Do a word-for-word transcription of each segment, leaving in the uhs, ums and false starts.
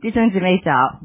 弟兄姊妹早。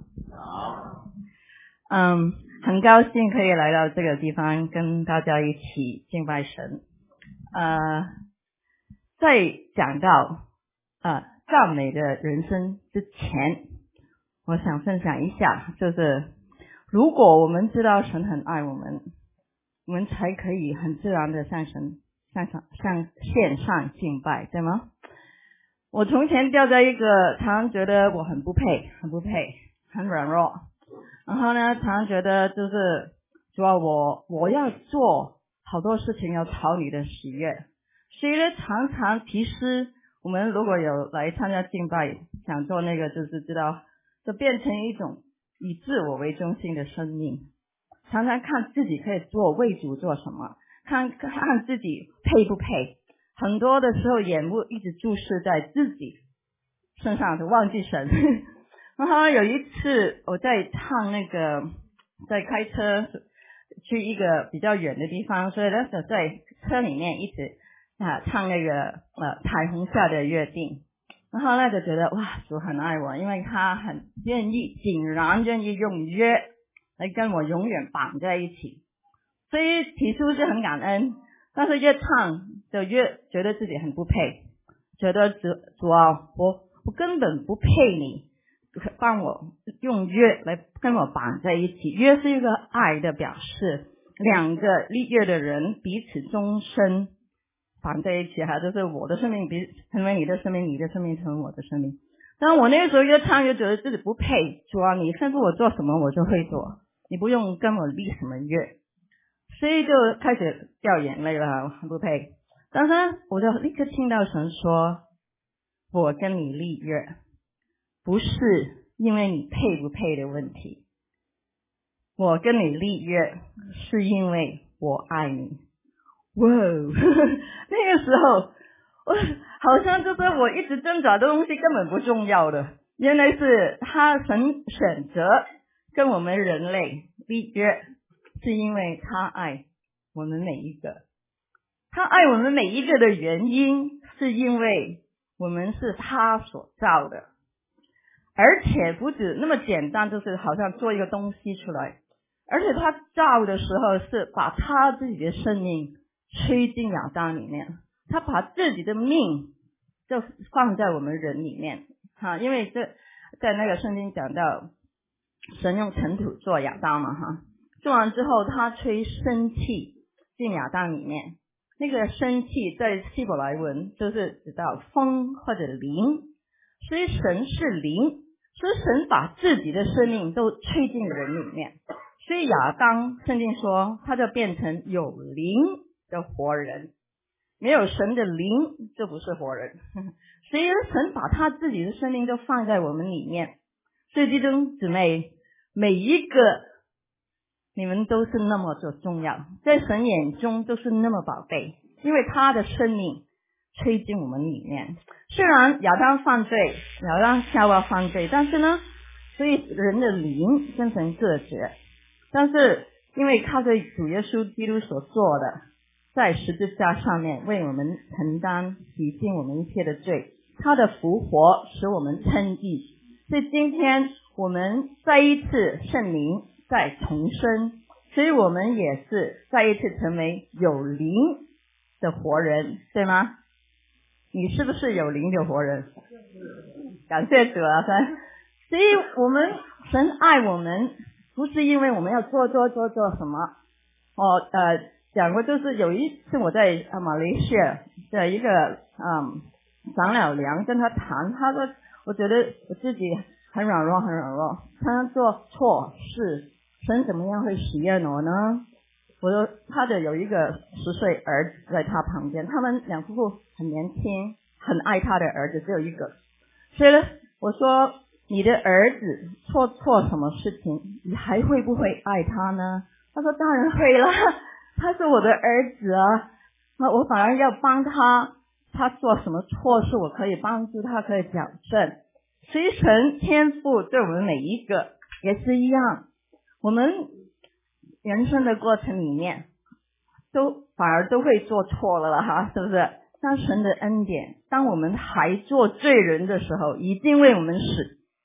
嗯，很高兴可以来到这个地方跟大家一起敬拜神。呃，在讲到呃赞美的人生之前，我想分享一下，就是如果我们知道神很爱我们，我们才可以很自然的向神向上向线上敬拜，对吗？我从前掉在一个常常觉得我很不配很不配很软弱，然后呢常常觉得就是主要我我要做好多事情要讨你的喜悦，所以呢常常其实我们如果有来参加敬拜想做那个就是知道就变成一种以自我为中心的生命，常常看自己可以做为主做什么，看看自己配不配，很多的时候眼目一直注视在自己身上就忘记神。然后有一次我在唱那个在开车去一个比较远的地方，所以那时候在车里面一直啊唱那个呃彩虹下的约定，然后那就觉得哇主很爱我，因为他很愿意竟然愿意用约来跟我永远绑在一起，所以起初是很感恩，但是越唱就越觉得自己很不配，觉得主主啊我我根本不配你帮我用约来跟我绑在一起。约是一个爱的表示，两个立约的人彼此终身绑在一起哈，就是我的生命比成为你的生命，你的生命成为我的生命。但我那个时候越唱越觉得自己不配，主啊你吩咐我做什么我就会做，你不用跟我立什么约，所以就开始掉眼泪了，很不配。但是我就立刻听到神说我跟你立约不是因为你配不配的问题，我跟你立约是因为我爱你。哇那个时候我好像就是我一直挣扎的东西根本不重要的，原来是他神选择跟我们人类立约，是因为他爱我们每一个，他爱我们每一个的原因是因为我们是他所造的，而且不止那么简单，就是好像做一个东西出来，而且他造的时候是把他自己的生命吹进亚当里面，他把自己的命就放在我们人里面哈，因为这在那个圣经讲到神用尘土做亚当嘛哈，做完之后他吹生气进亚当里面，那个生气在希伯来文就是指到风或者灵，所以神是灵，所以神把自己的生命都吹进人里面，所以亚当圣经说他就变成有灵的活人，没有神的灵就不是活人，所以神把他自己的生命都放在我们里面。所以弟兄姊妹每一个你们都是那么的重要，在神眼中都是那么宝贝，因为他的生命吹进我们里面。虽然亚当犯罪，亚当夏娃犯罪，但是呢所以人的灵跟神隔绝，但是因为靠着主耶稣基督所做的，在十字架上面为我们承担洗净我们一切的罪，他的复活使我们称义，所以今天我们再一次圣灵再重生，所以我们也是再一次成为有灵的活人，对吗？你是不是有灵的活人？感谢主啊！所以我们神爱我们不是因为我们要做做做做什么。我呃讲过，就是有一次我在马来西亚的一个嗯长老娘跟他谈，他说我觉得我自己很软弱很软弱，常常做错事，神怎么样会喜悦我呢？我说他的有一个十岁儿子在他旁边，他们两夫妇很年轻，很爱他的儿子只有一个，所以呢我说你的儿子做错什么事情你还会不会爱他呢？他说当然会啦，他是我的儿子啊，我反而要帮他，他做什么错事我可以帮助他，可以矫正。所以神天父对我们每一个也是一样，我们人生的过程里面都反而都会做错了了哈，是不是？但神的恩典，当我们还做罪人的时候已经为我们死，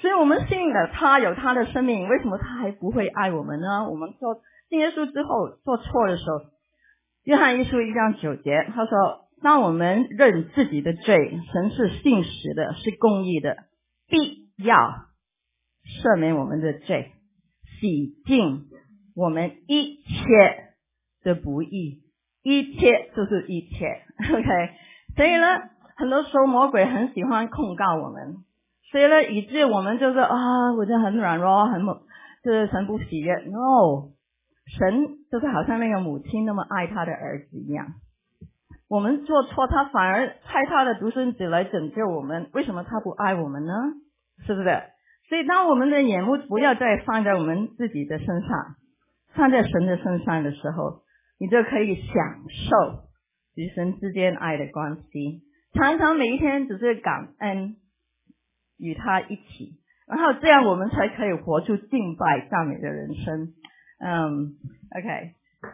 所以我们信的他有他的生命，为什么他还不会爱我们呢？我们做信耶稣之后做错的时候，约翰一书一章九节他说，当我们认自己的罪，神是信实的，是公义的，必要赦免我们的罪，洗净我们一切的不义，一切就是一切 OK。 所以呢，很多时候魔鬼很喜欢控告我们，所以呢，以致我们就是啊，我就很软弱，很就是神不喜悦。 No， 神就是好像那个母亲那么爱他的儿子一样，我们做错，他反而派他的独生子来拯救我们，为什么他不爱我们呢？是不是？所以当我们的眼目不要再放在我们自己的身上，放在神的身上的时候，你就可以享受与神之间爱的关系，常常每一天只是感恩与他一起，然后这样我们才可以活出敬拜赞美的人生。嗯 OK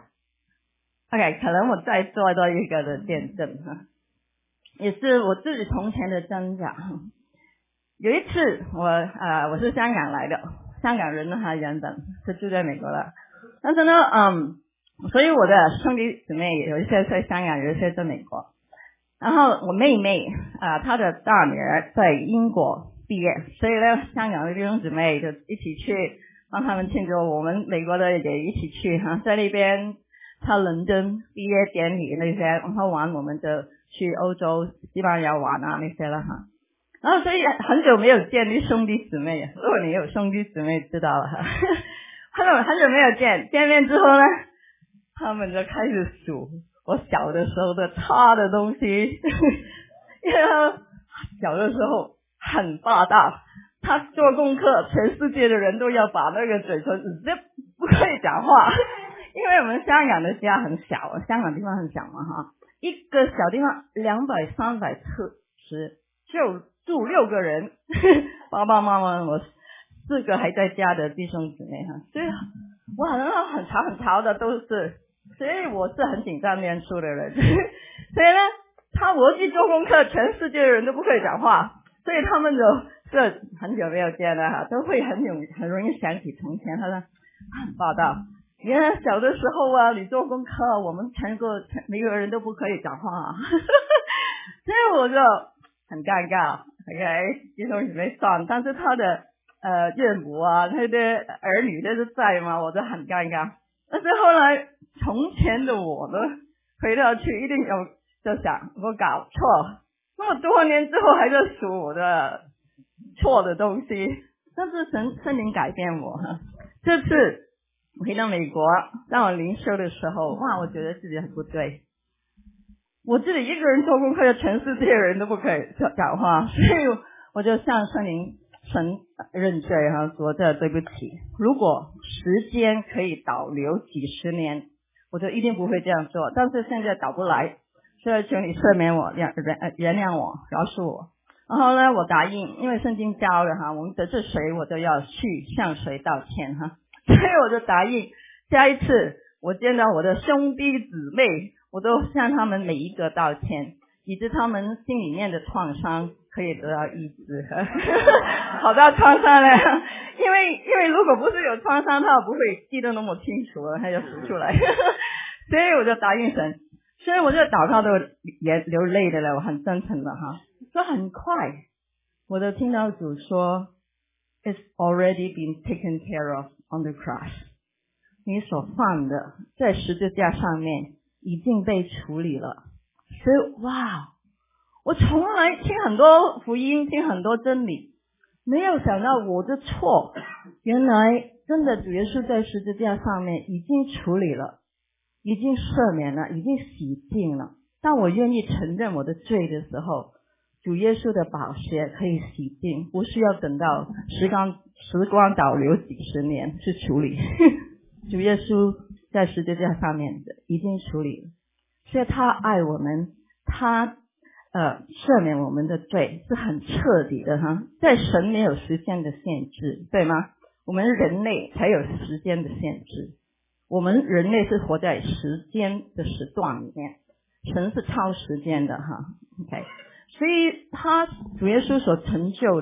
OK， 可能我再做多一个的见证哈，也是我自己从前的挣扎。有一次我呃我是香港来的，香港人呢，他原本是住在美国的，但是呢嗯所以我的兄弟姊妹有一些在香港，有一些在美国。然后我妹妹啊、呃，她的大女儿在英国毕业，所以呢香港的弟兄姊妹就一起去帮他们庆祝，我们美国的也一起去哈，在那边他伦敦毕业典礼那些，然后玩我们就去欧洲西班牙玩啊那些了哈。然后所以很久没有见弟兄弟姊妹，如果你有兄弟姊妹知道了哈，很久很久没有见，见面之后呢，他们就开始数我小的时候的差的东西，因为他小的时候很霸道，他做功课全世界的人都要把那个嘴唇直接不可以讲话，因为我们香港的家很小，香港地方很小嘛哈，一个小地方两百三百尺就住六个人，爸爸妈妈我四个还在家的弟兄姊妹哈，所以我好像很吵很吵的都是，所以我是很紧张念书的人，所以呢他我去做功课全世界的人都不可以讲话，所以他们就这很久没有见了哈，都会很容很容易想起从前他说很霸道，原来小的时候啊你做功课我们全个每个人都不可以讲话、啊、所以我就很尴尬 OK， 弟兄姊妹算，但是他的呃岳母啊他的儿女都是在嘛，我就很尴尬。但是后来从前的我呢回到去一定有就想我搞错，那么多年之后还在数我的错的东西，但是神圣灵改变我。这次回到美国让我灵修的时候，哇我觉得自己很不对，我自己一个人做功课，全世界人都不可以讲话，所以我就向圣灵神认罪哈，说这对不起，如果时间可以倒流几十年我就一定不会这样做，但是现在倒不来，所以求你赦免我，原原谅我，饶恕我。然后呢我答应，因为圣经教了哈，我们得罪谁我都要去向谁道歉哈，所以我就答应下一次我见到我的兄弟姊妹我都向他们每一个道歉，以致他们心里面的创伤可以得到医治。好大创伤呢，因为因为如果不是有创伤他不会记得那么清楚了，他就数出来。所以我就答应神，所以我就祷告都也流泪的了，我很真诚的哈。说很快我就听到主说 It's already been taken care of on the cross， 你所犯的在十字架上面已经被处理了。所以哇，我从来听很多福音，听很多真理，没有想到我的错原来真的主耶稣在十字架上面已经处理了，已经赦免了，已经洗净了。当我愿意承认我的罪的时候，主耶稣的宝血可以洗净，不需要等到时光时光倒流几十年去处理。主耶稣在十字架上面的已经处理了，所以他爱我们，他呃赦免我们的罪是很彻底的哈，在神没有时间的限制，对吗？我们人类才有时间的限制，我们人类是活在时间的时段里面，神是超时间的哈 OK， 所以他主耶稣所成就的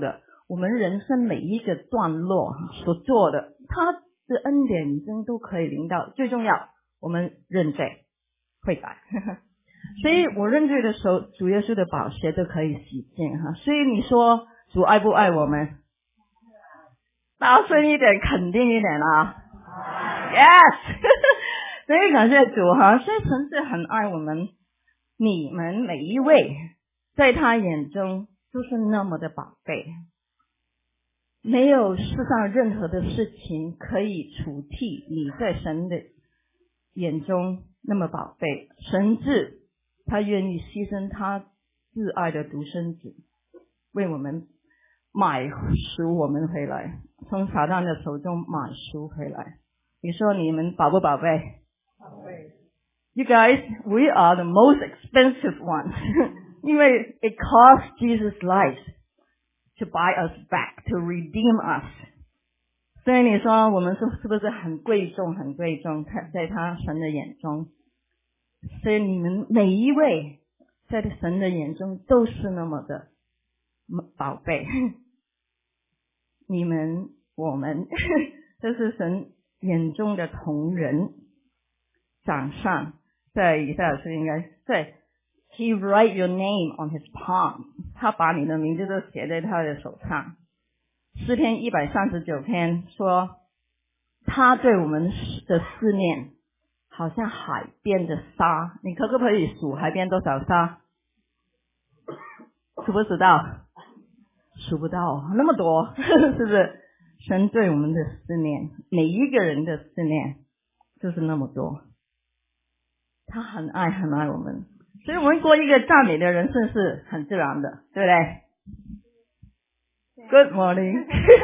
我们人生每一个段落所做的，他的恩典已经都可以领到。最重要，我们认罪悔改。所以我认罪的时候，主耶稣的宝血都可以洗净哈。所以你说主爱不爱我们？大声一点，肯定一点啊 ！Yes 所以感谢主哈，所以神是很爱我们，你们每一位在他眼中都是那么的宝贝，没有世上任何的事情可以除替你在神的眼中那么宝贝。神至他愿意牺牲他挚爱的独生子，为我们买赎我们回来，从撒旦的手中买赎回来。你说你们宝不宝贝？宝贝。You guys, we are the most expensive ones. 因为 it cost Jesus' life to buy us back, to redeem us. 所以你说我们是是不是很贵重很贵重在他神的眼中？所以你们每一位在神的眼中都是那么的宝贝。你们我们都是神眼中的同人。掌上在以赛亚书应该对 He write your name on his palm， 他把你的名字都写在他的手上。诗篇一百三十九篇说他对我们的思念好像海边的沙，你可不可以数海边多少沙？数不数到？数不到那么多是不是？神对我们的思念，每一个人的思念就是那么多，他很爱很爱我们，所以我们过一个赞美的人生是很自然的，对不对？ Good morning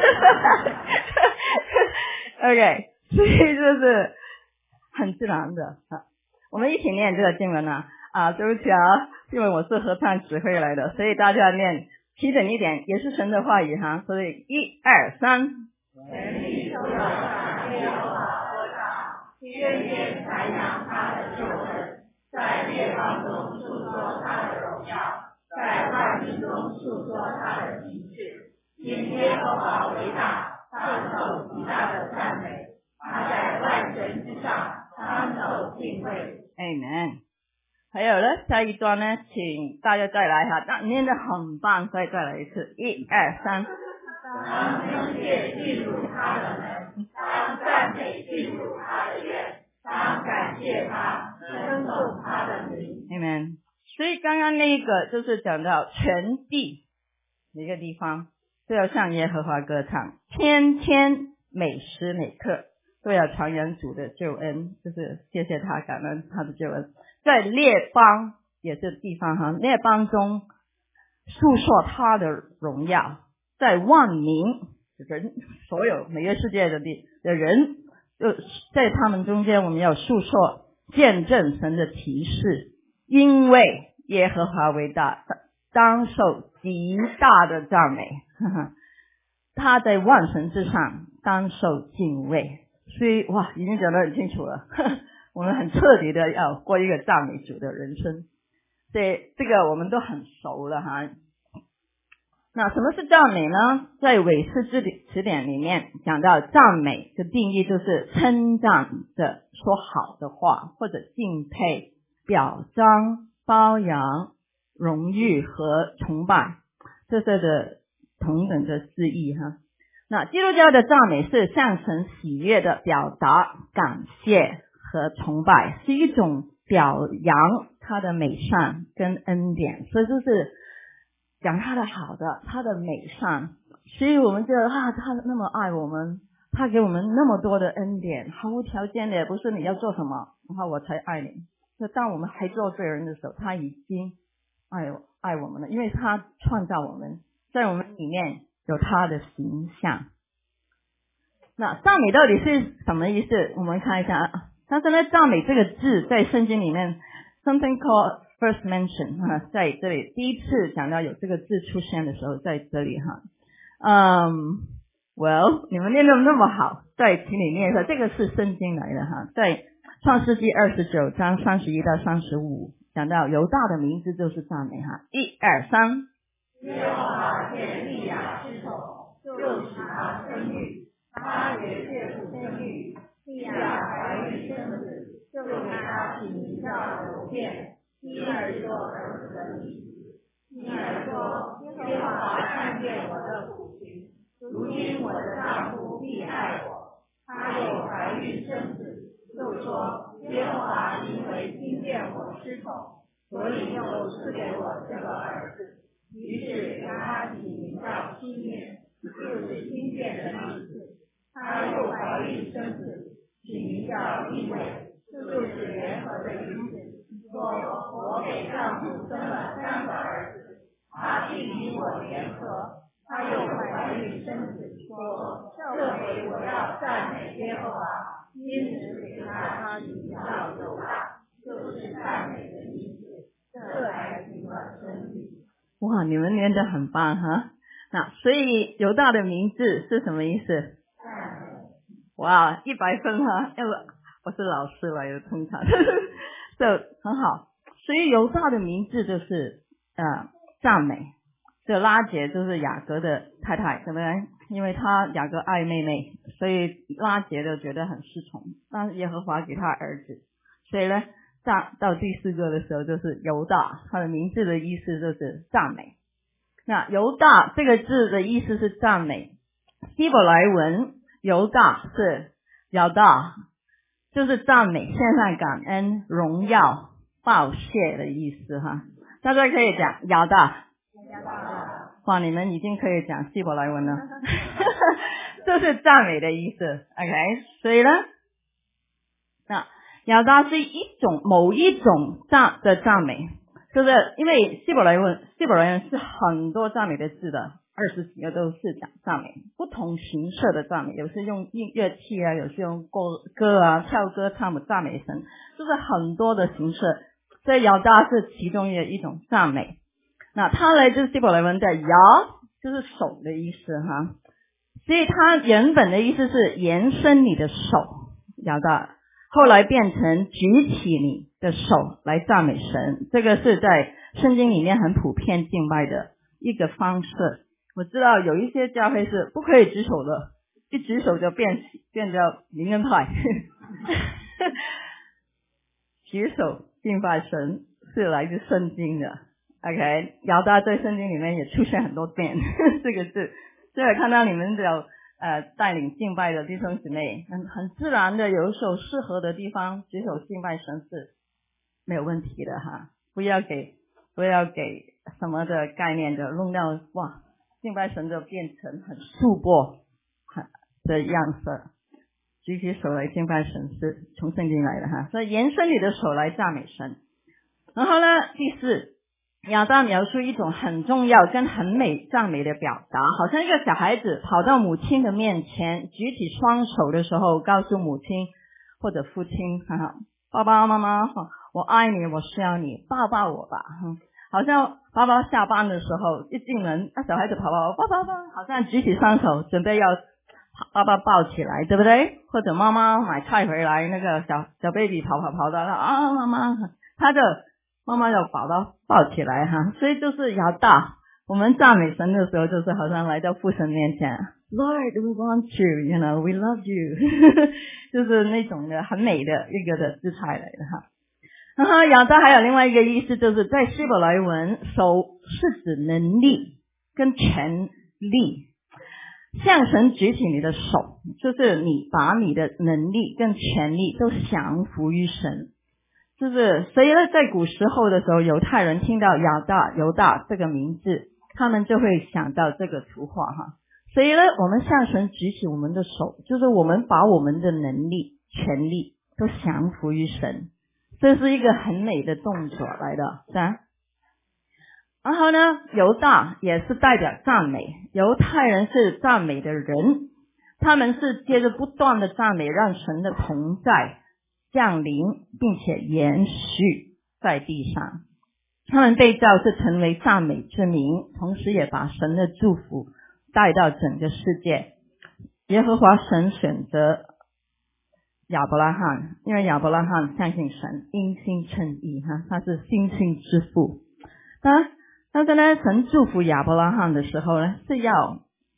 OK 所以就是很自然的。我们一起念这个经文啊啊，对不起啊，因为我是合唱指挥来的，所以大家念齐整一点，也是神的话语哈。所以一二三， 全地都要向耶和华歌唱，天天传扬他的救恩，在列邦中述说他的荣耀，在万民中述说他的奇事。因耶和华为大，他受极大的赞美，他在万神之上，他受敬畏。 Amen。 还有呢，下一段呢，请大家再来哈，那念得很棒，所以再来一次，一二三。 当称谢进入他的门，当赞美进入他的院，当感谢他，称颂他的名。 Amen。 所以刚刚那个就是讲到全地一个地方都要向耶和华歌唱，天天每时每刻都要传扬主的救恩，就是谢谢他，感恩他的救恩。在列邦也是地方哈，列邦中述说他的荣耀，在万民人所有每个世界的地的人，就在他们中间，我们要述说见证神的奇事，因为耶和华为大，当受极大的赞美，呵呵，他在万神之上，当受敬畏。所以哇，已经讲得很清楚了，呵呵，我们很彻底的要过一个赞美主的人生，所以这个我们都很熟了哈。那什么是赞美呢？在韦氏词典里面讲到赞美的定义，就是称赞的说好的话，或者敬佩、表彰、褒扬、荣誉和崇拜，这些的同等的字义哈。那基督教的赞美是向神喜悦的表达感谢和崇拜，是一种表扬他的美善跟恩典，所以就是讲他的好的，他的美善。所以我们觉得啊，他那么爱我们，他给我们那么多的恩典，毫无条件的，不是你要做什么然后我才爱你。就当我们还做罪人的时候，他已经爱爱我们了，因为他创造我们，在我们里面有他的形象。那赞美到底是什么意思？我们看一下啊，但是呢，赞美这个字在圣经里面 something called first mention 哈，在这里第一次讲到有这个字出现的时候，在这里哈。嗯、um, ，Well， 你们念得那么好，再请你念一下，这个是圣经来的哈，在创世纪二十九章三十一到三十五讲到犹大的名字就是赞美哈，一二三。 耶和华见利亚之手， 就使他生育，他也却不生育。利亚怀孕生子，就给他起名叫流便，因而说儿子的意思。因而说，耶和华看见我的苦情，如今我的丈夫必爱我，他又怀孕生子，就说耶和华因为听见我失宠，所以又赐给我这个儿子。于是给他起名叫西面，就是听见的意思。他又怀孕生子，起名叫利未，就是联合的意思。说我给丈夫生了三个儿子，他必与我联合。他又怀孕生子，说这回我要赞美耶和华，因此给他起名叫犹大，就是赞美的意思。这才行了真理。 哇，你们念得很棒哈！那所以犹大的名字是什么意思？哇，一百分哈！因为我是老师来的，通常就很好。所以犹大的名字就是呃赞美。这拉结就是雅各的太太，对不对？因为他雅各爱妹妹，所以拉结就觉得很失宠，但耶和华给他儿子，所以呢到到第四个的时候就是犹大，他的名字的意思就是赞美。那犹大这个字的意思是赞美，希伯来文犹大是犹大，就是赞美、献上感恩、荣耀、报谢的意思哈。大家可以讲犹大，哇，你们已经可以讲希伯来文了这是赞美的意思 OK。 所以呢，那犹大是一种某一种赞的赞美，就是因为希伯来文希伯来文是很多赞美的字的，二十几个都是讲赞美，不同形式的赞美，有些用乐器啊，有些用歌啊，跳歌唱赞美神，就是很多的形式，所以犹大是其中的一种赞美。那它来自希伯来文的摇，就是手的意思哈，所以它原本的意思是延伸你的手，摇到后来变成举起你的手来赞美神，这个是在圣经里面很普遍敬拜的一个方式。我知道有一些教会是不可以举手的，一举手就变变叫灵恩派举手敬拜神是来自圣经的OK， 摇大在圣经里面也出现很多遍这个字，所以看到你们有呃带领敬拜的弟兄姊妹，很很自然的有一首适合的地方举手敬拜神是没有问题的哈，不要给不要给什么的概念的弄到哇敬拜神就变成很束缚的样子。举起手来敬拜神是从圣经来的哈，所以延伸你的手来赞美神。然后呢，第四，亚当描述一种很重要跟很美赞美的表达，好像一个小孩子跑到母亲的面前，举起双手的时候告诉母亲或者父亲哈哈，爸爸妈妈我爱你，我需要你，抱抱我吧。好像爸爸下班的时候一进门，那小孩子跑跑爸爸爸，好像举起双手准备要爸爸抱起来，对不对？或者妈妈买菜回来，那个小小 baby 跑跑跑到啊妈妈，他的妈妈要抱到抱起来哈，所以就是摇大。我们赞美神的时候，就是好像来到父神面前 ，Lord, we want you, you know, we love you 就是那种的很美的一个的姿态来的哈。然后摇大还有另外一个意思，就是在希伯来文，手是指能力跟权力。向神举起你的手，就是你把你的能力跟权力都降服于神。就是所以呢，在古时候的时候，犹太人听到犹大犹大这个名字，他们就会想到这个图画哈。所以呢，我们向神举起我们的手，就是我们把我们的能力、权力都降服于神，这是一个很美的动作来的，是吧？然后呢，犹大也是代表赞美，犹太人是赞美的人，他们是接着不断的赞美，让神的同在降临并且延续在地上。他们被造是成为赞美之民，同时也把神的祝福带到整个世界。耶和华神选择亚伯拉罕，因为亚伯拉罕相信神，因信称义哈，他是信心之父。当然但是呢，神祝福亚伯拉罕的时候呢，是要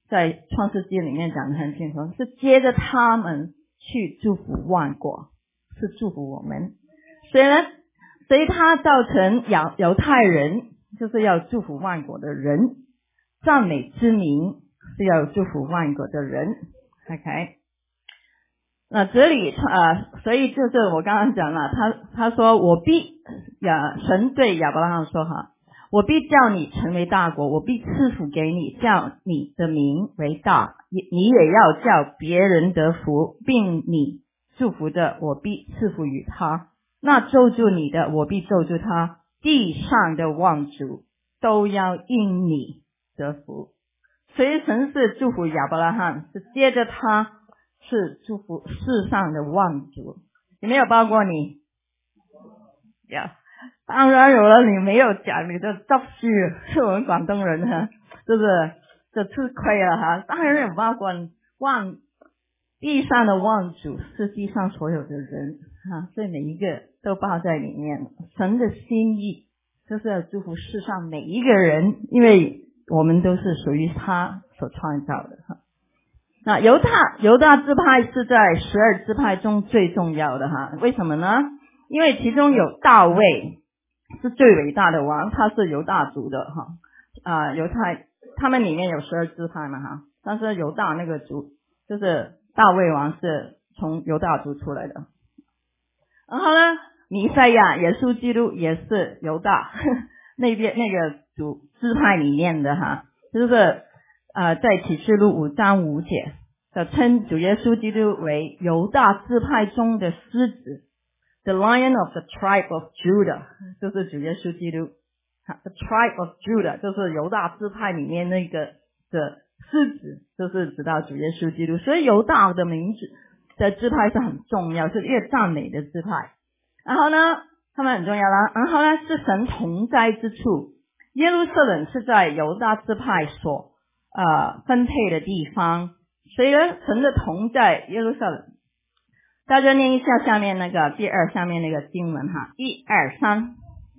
在创世纪里面讲得很清楚，是接着他们去祝福万国，是祝福我们。所以呢，所以他造成犹犹太人就是要祝福万国的人，赞美之名是要祝福万国的人。 OK， 那这里呃，所以就是我刚刚讲了，他他说我必呀，神对亚伯拉罕说哈，我必叫你成为大国，我必赐福给你，叫你的名为大，你也要叫别人得福，并你祝福的，我必赐福于他，那咒诅你的，我必咒诅他，地上的万族都要因你得福。所以神是祝福亚伯拉罕，是接着他是祝福世上的万族，有没有包括你？有、yeah. 当然有了，你没有讲你的造句，是我们广东人哈，就是就吃亏了哈。当然有包括万地上的万族，是地上所有的人哈，所以每一个都包在里面。神的心意就是要祝福世上每一个人，因为我们都是属于他所创造的哈。那犹大犹大支派是在十二支派中最重要的哈，为什么呢？因为其中有大卫是最伟大的王，他是犹大族的哈啊，犹太他们里面有十二支派嘛哈，但是犹大那个族就是大卫王是从犹大族出来的。然后呢，弥赛亚耶稣基督也是犹大那边那个族支派里面的哈，就是呃在启示录五章五节的称主耶稣基督为犹大支派中的狮子。The Lion of the Tribe of Judah 就是主耶稣基督 The Tribe of Judah 就是犹大支派里面那个的狮子，就是指到主耶稣基督。所以犹大的名字的支派是很重要，是越赞美的支派。然后呢他们很重要啦，然后呢是神同在之处，耶路撒冷是在犹大支派所呃分配的地方，所以呢神的同在耶路撒冷。大家念一下下面那个第二下面那个经文哈，一二三。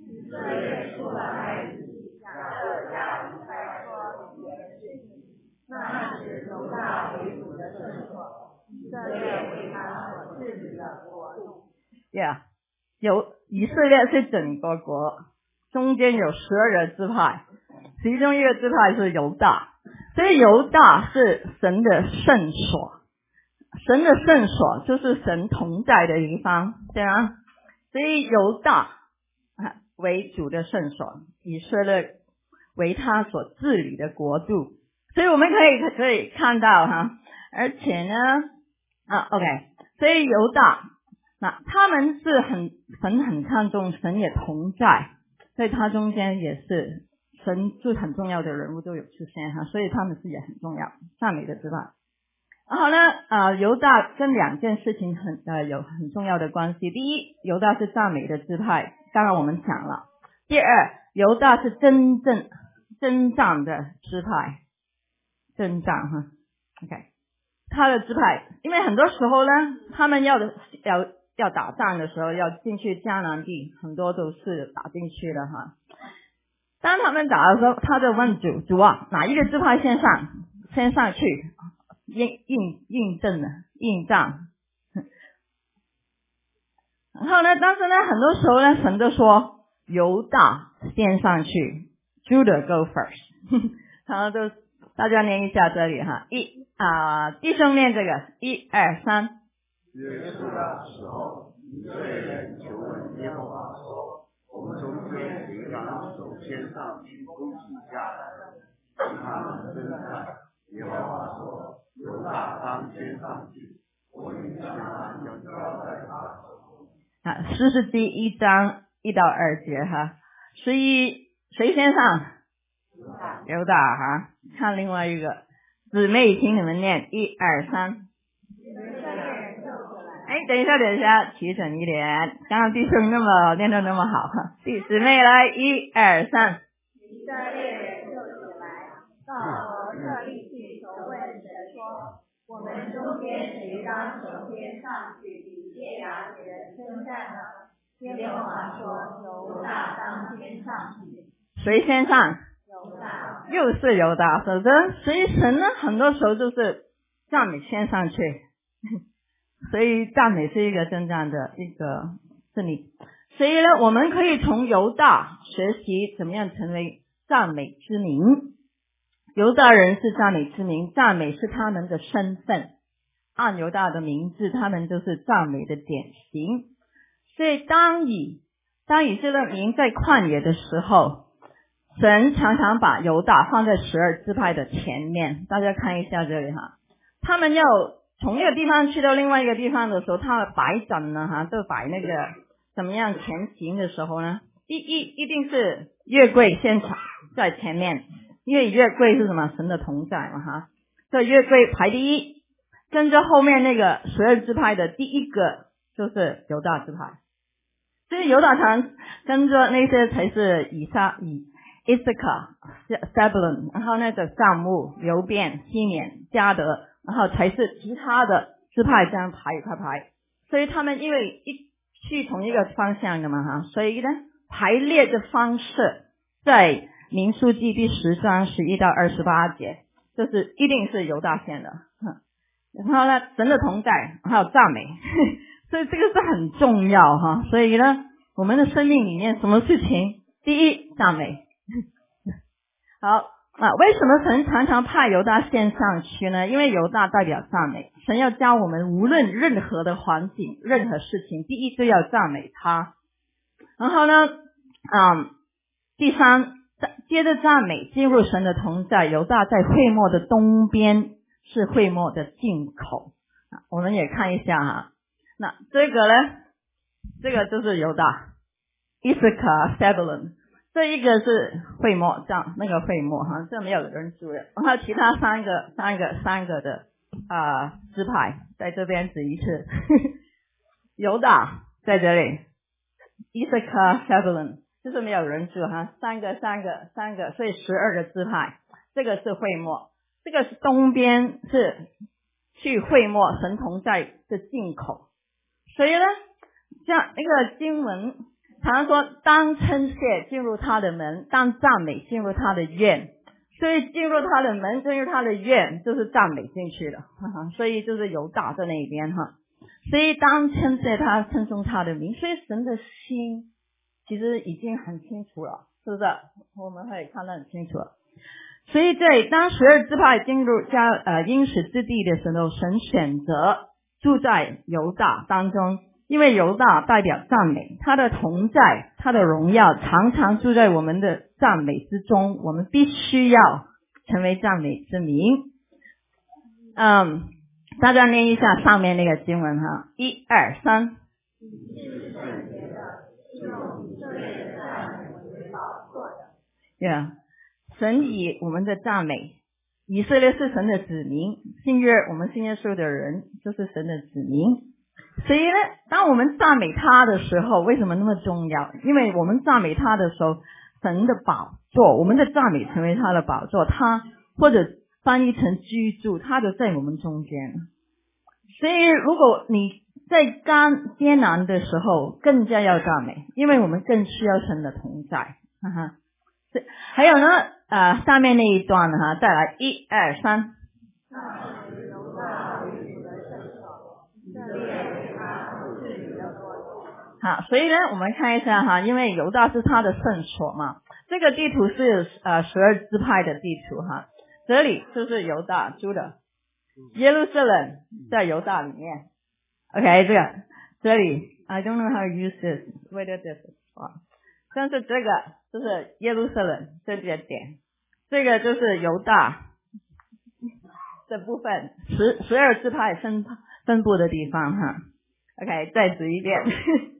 那是犹大为主的圣所，以色列为他所治理的国度。 Yeah， 有以色列是整个国，中间有十二个支派，其中一个支派是犹大，所以犹大是神的圣所。神的圣所就是神同在的地方，对吗？所以犹大为主的圣所，以色列为他所治理的国度。所以我们可以可以看到哈，而且呢啊 OK， 所以犹大那他们是很神很看重，神也同在，所以他中间也是神就很重要的人物都有出现哈，所以他们是也很重要，赞美的支派。然后呢，呃，犹大跟两件事情很呃有很重要的关系。第一，犹大是赞美的支派，刚刚我们讲了。第二，犹大是真正征战的支派，征战哈 ，OK， 他的支派，因为很多时候呢，他们要的要要打仗的时候，要进去迦南地，很多都是打进去的哈。当他们打的时候，他就问主主啊，哪一个支派先上，先上去？印印印证了印仗，然后呢，但是呢，很多时候呢，神都说犹大先上去 ，Judah go first 。然后就大家念一下这里哈，一啊、呃，弟兄念这个，一二三。 约书的时候，以色列人求问耶和华说：“我们中间谁当首先上去攻击迦南人，使他们征战？”耶和华说：“犹大当先上去，我已将他交在他手。” 啊，诗是第一章一到二节哈，所以谁先上？犹大哈。看另外一个，姊妹听你们念，一二三。哎，等一下，等一下，提醒一点，刚刚弟兄那么念得那么好，弟姊妹来，一二三。 以色列人就起来，到伯特利去求问神说：“我们中间谁当首先上去与列雅的人征战呢？”耶和华说：“犹大当先上去。” 谁先上？ 犹大。 又是犹大，否则所以神呢很多时候就是赞美献上去，所以赞美是一个真正的一个真理。所以呢，我们可以从犹大学习怎么样成为赞美之民。犹大人是赞美之民，赞美是他们的身份，按犹大的名字，他们就是赞美的典型。所以当以当以色列民在旷野的时候，神常常把犹大放在十二支派的前面。大家看一下这里哈，他们要从一个地方去到另外一个地方的时候，他们摆阵呢哈，就摆那个怎么样前行的时候呢，一一一定是约柜先场在前面，因为约柜是什么？神的同在嘛哈，所以约柜排第一，跟着后面那个十二支派的第一个就是犹大支派。所以犹大常跟着那些才是以撒以以斯卡、Zebulun，然后那个撒母、流便、西缅、迦得，然后才是其他的支派这样排排排。所以他们因为一去同一个方向的嘛哈，所以呢排列的方式在民数记第十章十一到二十八节，就是一定是犹大先的。然后呢，神的同在，还有赞美，所以这个是很重要哈。所以呢，我们的生命里面什么事情？第一，赞美。好啊，为什么神常常派犹大献上去呢？因为犹大代表赞美，神要教我们无论任何的环境、任何事情，第一就要赞美他。然后呢，嗯，第三，接着赞美进入神的同在。犹大在会幕的东边，是会幕的进口。我们也看一下哈，那这个呢，这个就是犹大，以斯卡、Zebulun。这一个是会幕，这样那个会幕哈，这没有人住的。然后其他三个、三个、三个的啊、呃、支派在这边指一次，犹大在这里，以斯卡、Zebulun就是没有人住哈，三个、三个、三个，所以十二个支派。这个是会幕，这个是东边是去会幕神同在的进口。所以呢，像一个经文。常常说，当称谢进入他的门，当赞美进入他的院。所以进入他的门，进入他的院，就是赞美进去的。呵呵，所以就是犹大在那边哈。所以当称谢他，称颂他的名，所以神的心其实已经很清楚了，是不是？我们可以看得很清楚了。所以在当十二支派进入加呃应许之地的时候，神选择住在犹大当中。因为犹大代表赞美，他的同在，他的荣耀常常住在我们的赞美之中，我们必须要成为赞美之民。嗯，大家念一下上面那个经文哈，一二三。Yeah， 神以我们的赞美，以色列是神的子民，信约我们信耶稣的人就是神的子民。所以呢，当我们赞美他的时候，为什么那么重要？因为我们赞美他的时候，神的宝座，我们的赞美成为他的宝座，他或者翻译成居住，他就在我们中间。所以如果你在刚艰难的时候，更加要赞美，因为我们更需要神的同在。哈哈，还有呢，呃，下面那一段呢，哈，再来一二三。好，所以呢，我们看一下哈，因为犹大是他的圣所嘛，这个地图是呃十二支派的地图哈，这里就是犹大住的，耶路撒冷在犹大里面。OK， 这个这里 I don't know how to use this, whether this is wrong， 但是这个就是耶路撒冷这个点，这个就是犹大的部分，十十二支派分分布的地方哈。OK， 再指一遍。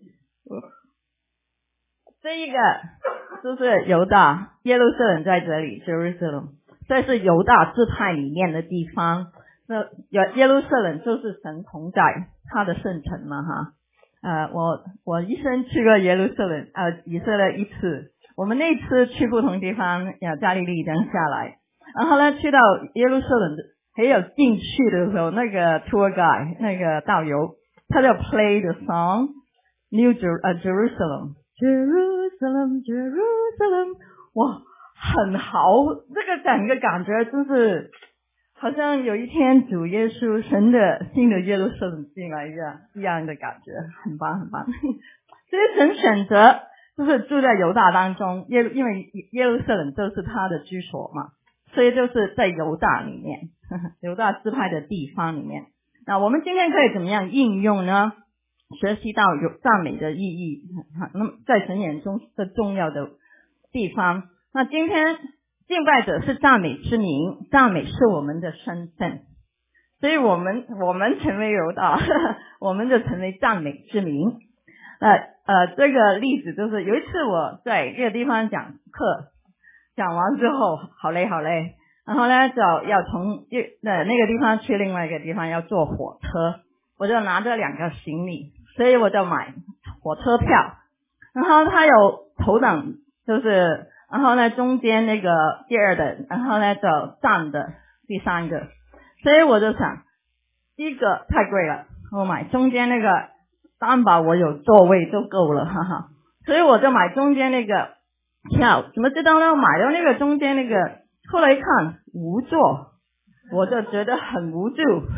这一个就是犹大，耶路撒冷在这里 Jerusalem， 这是犹大支派里面的地方。那耶路撒冷就是神同在他的圣城嘛哈。呃，我我一生去过耶路撒冷呃以色列一次，我们那次去不同地方，呃加利利登下来，然后呢去到耶路撒冷还有进去的时候，那个 tour guide 那个导游他就 play the song New Jer- uh, Jerusalem Jerusalem Jerusalem， 哇， 很好，这个整个感觉就是好像有一天主耶稣神的新的耶路撒冷进来一样一样的感觉，很棒很棒。所以神选择就是住在犹大当中，耶因为耶路撒冷就是他的居所嘛，所以就是在犹大里面，呵呵犹大支派的地方里面。那我们今天可以怎么样应用呢？学习到有赞美的意义，那么在神眼中的重要的地方。那今天敬拜者是赞美之名，赞美是我们的身份，所以我们我们成为犹大，我们就成为赞美之名。呃呃，这个例子就是有一次我在这个地方讲课，讲完之后好累好累，然后呢就要从那那个地方去另外一个地方，要坐火车，我就拿着两个行李，所以我就买火车票，然后它有头等，就是然后呢中间那个第二等，然后呢就站的第三个，所以我就想第一个太贵了，我买中间那个担保我有座位就够了，哈哈，所以我就买中间那个票。怎么知道呢？买到那个中间那个，后来一看无座，我就觉得很无助。我说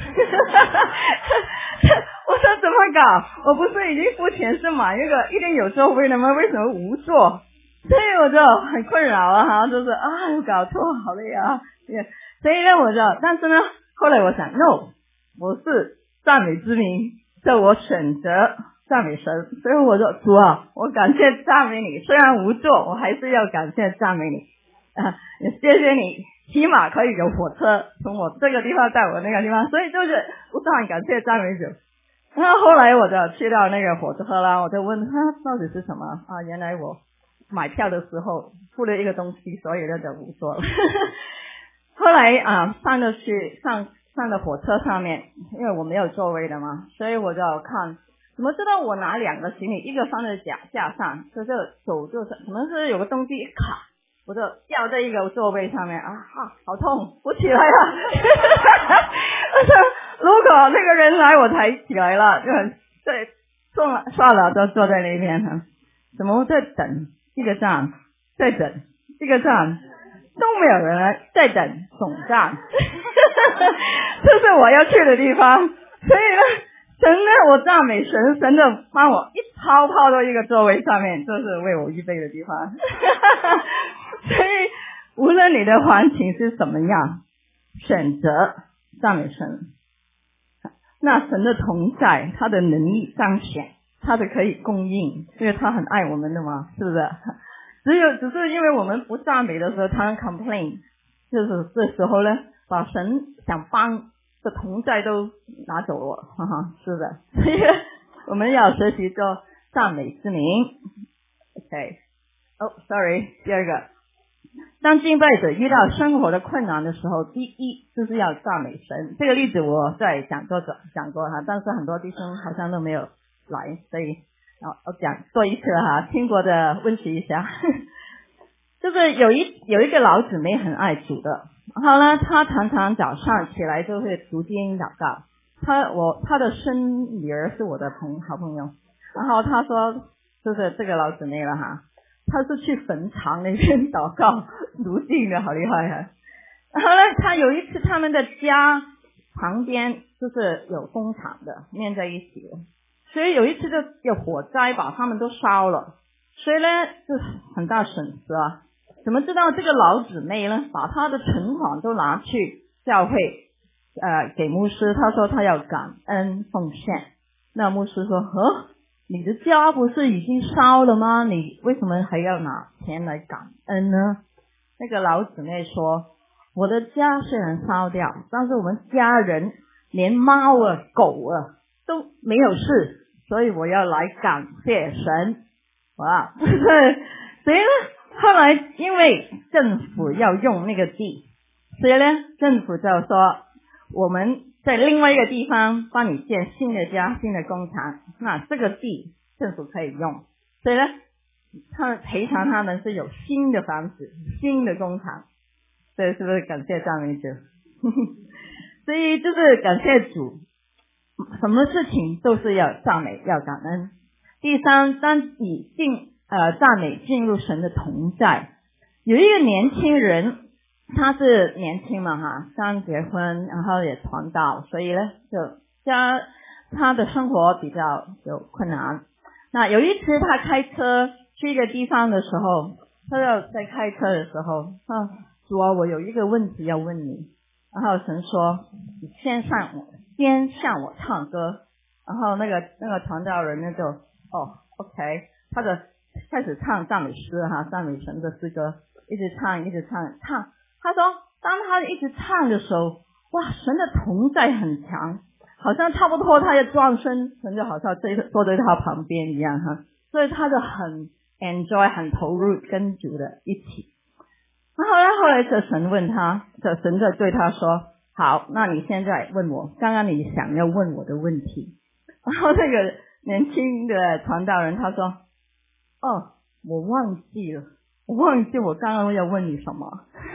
怎么搞？我不是已经付钱是买那个一定有座位的吗？为什么无座？所以我就很困扰啊，哈，就是啊，我搞错，好累啊。所以呢，我就，但是呢，后来我想 ，no， 我是赞美之名。所以我选择赞美神，所以我说主啊，我感谢赞美你，虽然无座，我还是要感谢赞美你啊，也谢谢你，起码可以有火车从我这个地方带我那个地方，所以就是不断感谢赞美主。然后后来我就去到那个火车啦，我就问他到底是什么啊？原来我买票的时候付了一个东西，所以那就无座了。后来啊，上了去上。上了火车上面，因为我没有座位的嘛，所以我就看，怎么知道我拿两个行李，一个放在架架上，就这手就是可能是有个东西一卡，我就掉在一个座位上面啊，啊好痛，我起来了。我说如果那个人来我才起来了，就对，算了算了，就坐在那边哈，怎么在等一个站，再等一个站。都没有人来，在等总站，这是我要去的地方。所以呢，神呢，我赞美神，神就帮我一抛抛到一个座位上面，这是为我预备的地方。所以无论你的环境是怎么样，选择赞美神，那神的同在，他的能力彰显，他的可以供应，因为他很爱我们的嘛，是不是？只有只是因为我们不赞美的时候，他 complain， 就是这时候呢，把神想帮的同在都拿走了，哈哈，是的。所以我们要学习做赞美之名。OK， 哦、oh, ，sorry， 第二个，当敬拜者遇到生活的困难的时候，第一就是要赞美神。这个例子我在讲座讲过哈，但是很多弟兄好像都没有来，所以。哦，我讲做一次哈，听过的温习一下。就是有一有一个老姊妹很爱主的，然后呢，她常常早上起来就会读经祷告。她我她的孙女儿是我的朋好朋友，然后她说就是这个老姊妹了哈，她是去坟场那边祷告读经的，好厉害哈。然后呢，她有一次他们的家旁边就是有工厂的，连在一起的。所以有一次就有火灾把他们都烧了，所以呢就很大损失啊。怎么知道这个老姊妹呢把她的存款都拿去教会呃给牧师，她说她要感恩奉献。那牧师说呵，你的家不是已经烧了吗？你为什么还要拿钱来感恩呢？那个老姊妹说，我的家虽然烧掉，但是我们家人连猫啊狗啊都没有事，所以我要来感谢神。哇，所以呢后来因为政府要用那个地，所以呢政府就说我们在另外一个地方帮你建新的家新的工厂，那这个地政府可以用，所以呢他们赔偿他们是有新的房子新的工厂，所以是不是感谢赞美主？所以就是感谢主，什么事情都是要赞美要感恩。第三，当你进呃赞美进入神的同在， 有一个年轻人，他是年轻嘛哈，刚结婚，然后也传道，所以呢就家他的生活比较有困难。那有一次他开车去一个地方的时候，他要在开车的时候，啊，主啊，我有一个问题要问你。然后神说，你先上先向我唱歌。然后那个那个传道人呢就哦 OK， 他就开始唱赞美诗哈，赞美神的诗歌，一直唱一直唱唱。他说当他一直唱的时候，哇，神的同在很强，好像差不多他要转身，神就好像坐在他旁边一样哈，所以他就很 enjoy 很投入跟主的一起。然后呢，后来这神问他，这神就对他说，好，那你现在问我刚刚你想要问我的问题。然后那个年轻的传道人他说，哦，我忘记了，我忘记我刚刚要问你什么。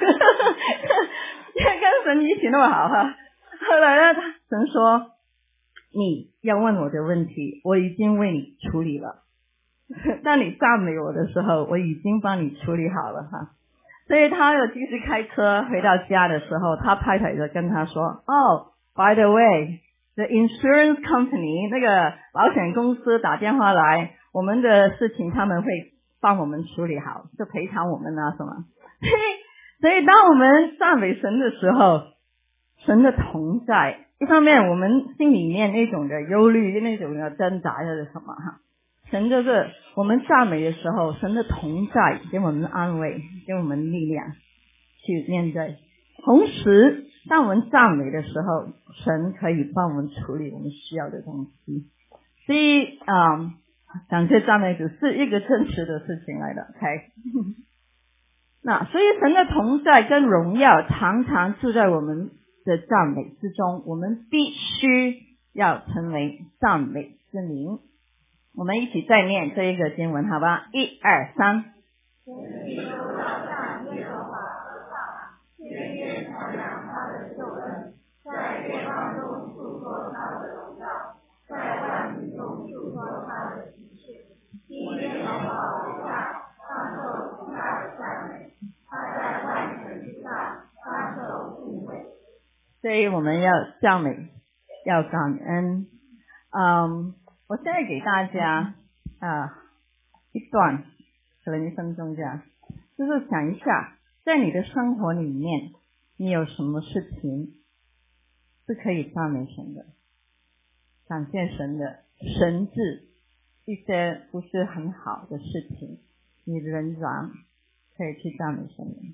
跟神一起那么好哈。后来呢，神说，你要问我的问题我已经为你处理了，当你赞美我的时候我已经帮你处理好了哈。所以他又继续开车回到家的时候，他太太就跟他说，哦 by the way the insurance company 那个保险公司打电话来，我们的事情他们会帮我们处理好，就赔偿我们啊什么。所以当我们赞美神的时候，神的同在，一方面我们心里面那种的忧虑那种的挣扎是什么哈，神就是我们赞美的时候，神的同在给我们安慰，给我们力量去面对。同时当我们赞美的时候，神可以帮我们处理我们需要的东西。所以嗯，感谢赞美主是一个真实的事情来的 OK 那所以神的同在跟荣耀常常住在我们的赞美之中，我们必须要成为赞美之民。我们一起再念这一个经文好吧，一二三。 在列邦中述说他的荣耀，在万民中述说他的奇事。因耶和华为大，当受极大的赞美，他在万神之上，当受敬畏。 所以我们要赞美，要感恩。嗯，我现在给大家啊一段，可能一分钟这样，就是想一下，在你的生活里面，你有什么事情是可以赞美神的，感谢神的，神治一些不是很好的事情，你仍然可以去赞美神的。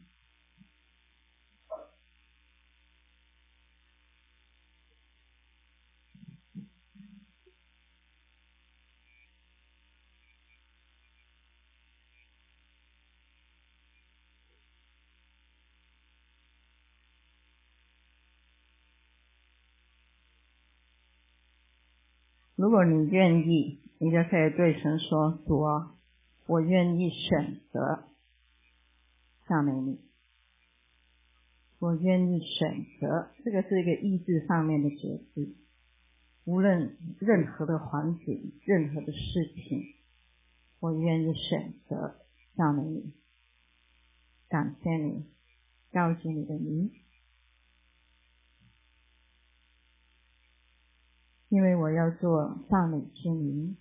如果你愿意，你就可以对神说，主啊，我愿意选择赞美你，我愿意选择，这个是一个意志上面的决定。无论任何的环境，任何的事情，我愿意选择赞美你，感谢你，高举你的名，因为我要做赞美之民，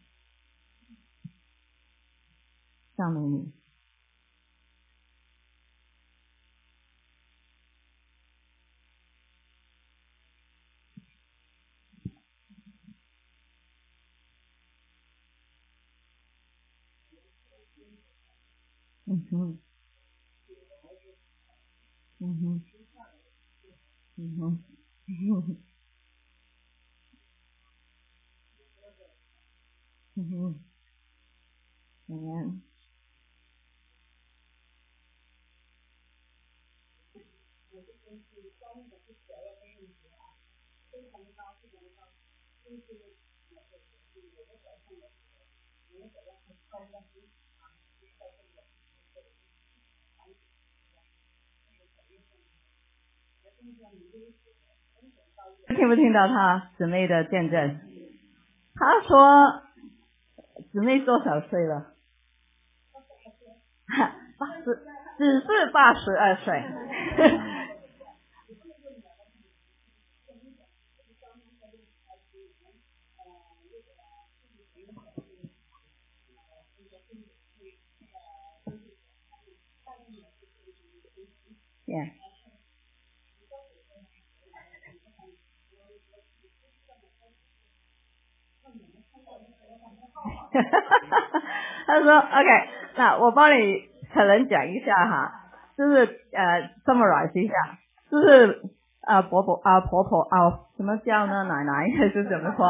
赞美你。嗯哼，嗯哼，嗯哼，嗯哼，嗯哼，嗯。听不听到他姊妹的见证？他说姊妹多少岁了？八十只是八十二岁。yeah. 他说 OK， 那我帮你可能讲一下哈，就是呃 summarize 一下，就是呃婆婆啊、呃、婆婆啊、呃、什么叫呢，奶奶还是怎么说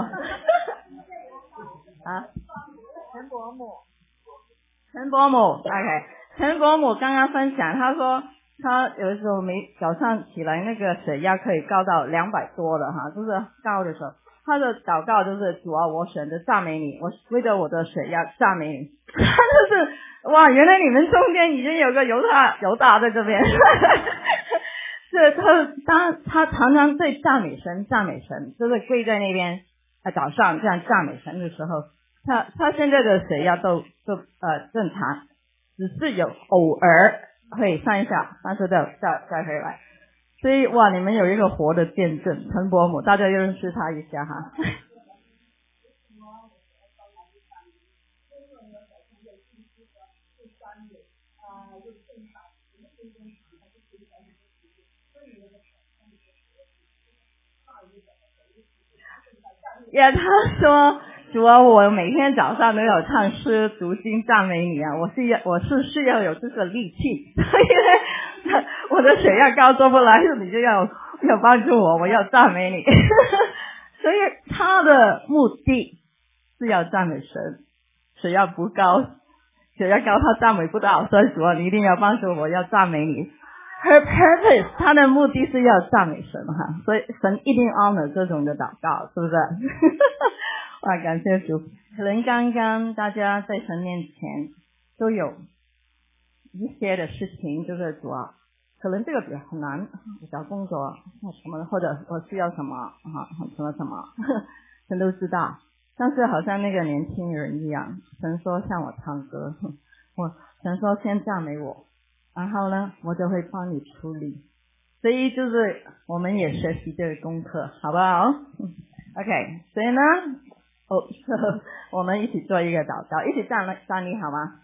啊？陈伯母，陈伯母 OK， 陈伯母刚刚分享，他说他有时候没早上起来那个血压可以高到两百多的哈，就是高的时候。他的祷告就是主啊，我选择赞美你，我为了我的血压赞美你。他就是哇，原来你们中间已经有个犹大犹大在这边。是他当他常常对赞美神赞美神，就是跪在那边啊早上这样赞美神的时候，他他现在的血压都都呃正常，只是有偶尔会上一下，但是再再再回来。所以哇，你们有一个活的见证，陈伯母，大家要认识他一下哈。呀，他说主啊，我每天早上都有唱诗读经赞美你啊，我是要我是是要有这个力气，所以呢，我的血压高做不来，你就要要帮助我，我要赞美你。所以他的目的是要赞美神，血压不高，血压高他赞美不到，所以主啊，你一定要帮助我，要赞美你。Her purpose， 他的目的是要赞美神哈，所以神一定 honor 这种的祷告，是不是？哇，感谢主！可能刚刚大家在神面前都有一些的事情，就是主啊，可能这个比较很难，找工作什么，或者我需要什么啊，什么什么，神都知道。但是好像那个年轻人一样，神说向我唱歌，我神说先赞美我。然后呢，我就会帮你处理，所以就是我们也学习这个功课，好不好 ？OK， 所以呢，哦，我们一起做一个祷告，一起站立站立好吗？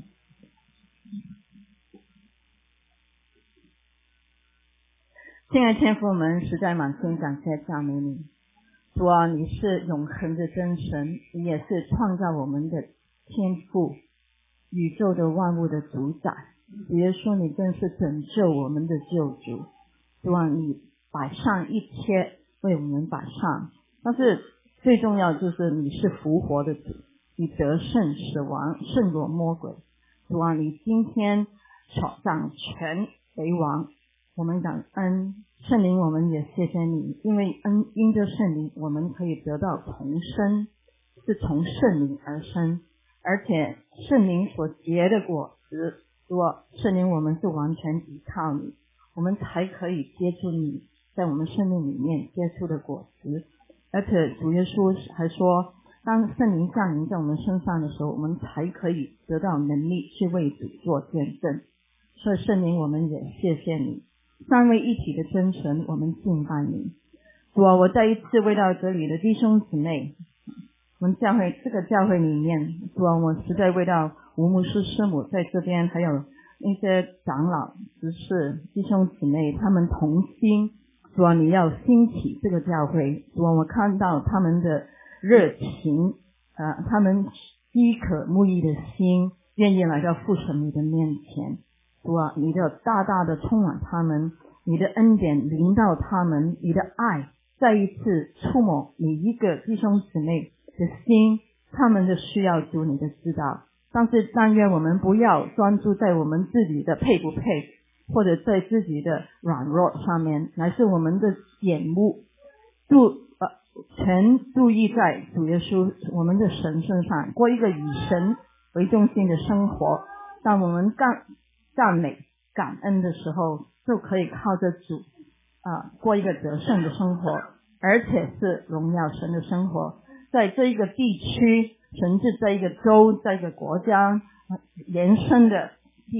亲爱的天父，我们实在满心感谢赞美你，主啊，你是永恒的真神，你也是创造我们的天父，宇宙的万物的主宰。主耶稣，你真是拯救我们的救主，主啊，你摆上一切为我们摆上，但是最重要就是你是复活的主，你得胜死亡，胜过魔鬼。主啊，你今天掌权为王，我们感恩圣灵，我们也谢谢你，因为恩因着圣灵，我们可以得到重生，是从圣灵而生，而且圣灵所结的果子。主啊，圣灵，我们是完全依靠你，我们才可以接触你在我们生命里面接触的果子。而且主耶稣还说，当圣灵降临在我们身上的时候，我们才可以得到能力去为主做见证。所以圣灵，我们也谢谢你，三位一体的真神，我们敬拜你。主啊，我再一次为到这里的弟兄姊妹，我们教会这个教会里面，主啊，我实在为到吴牧师师母在这边，还有那些长老执事弟兄姊妹，他们同心，主啊，你要兴起这个教会。主啊，我看到他们的热情，呃，他们饥渴慕义的心，愿意来到父神你的面前。主啊，你的大大的充满他们，你的恩典临到他们，你的爱再一次触摸每一个弟兄姊妹的心，他们的需要，主你的知道。但是但愿我们不要专注在我们自己的配不配，或者在自己的软弱上面，乃是我们的眼目注呃全注意在主耶稣我们的神身上，过一个以神为中心的生活。当我们赞赞美感恩的时候，就可以靠着主啊、呃、过一个得胜的生活，而且是荣耀神的生活。在这一个地区，甚至在一个州，在一个国家延伸的地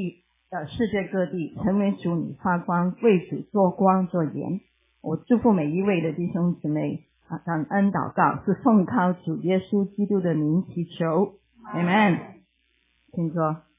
呃世界各地，成为主你发光，为主做光做盐。我祝福每一位的弟兄姊妹啊，感恩祷告是奉靠主耶稣基督的名祈求 ，Amen。请坐。